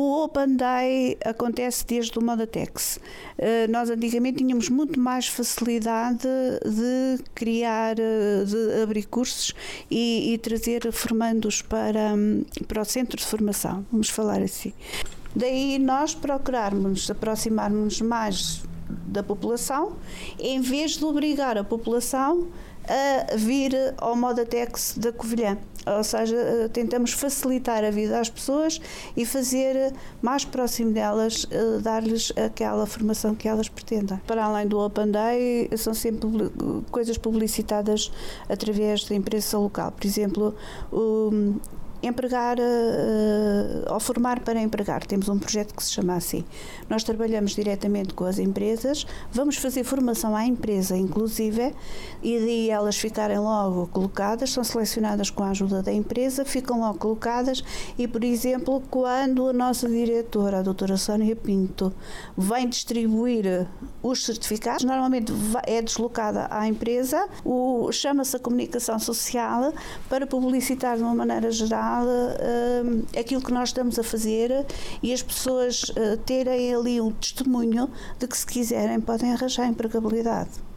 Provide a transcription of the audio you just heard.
O Open Day acontece desde o Modatex. Nós antigamente tínhamos muito mais facilidade de criar, de abrir cursos e trazer formandos para o centro de formação, vamos falar assim. Daí nós procurarmos aproximar-nos mais da população, em vez de obrigar a população a vir ao Modatex da Covilhã. Ou seja, tentamos facilitar a vida às pessoas e fazer mais próximo delas, dar-lhes aquela formação que elas pretendem. Para além do Open Day, são sempre coisas publicitadas através da imprensa local. Por exemplo, empregar ou formar para empregar. Temos um projeto que se chama assim. Nós trabalhamos diretamente com as empresas, vamos fazer formação à empresa, inclusive, e daí elas ficarem logo colocadas, são selecionadas com a ajuda da empresa, ficam logo colocadas e, por exemplo, quando a nossa diretora, a doutora Sónia Pinto, vem distribuir os certificados, normalmente é deslocada à empresa, chama-se a comunicação social para publicitar de uma maneira geral aquilo que nós estamos a fazer e as pessoas terem ali um testemunho de que, se quiserem, podem arranjar empregabilidade.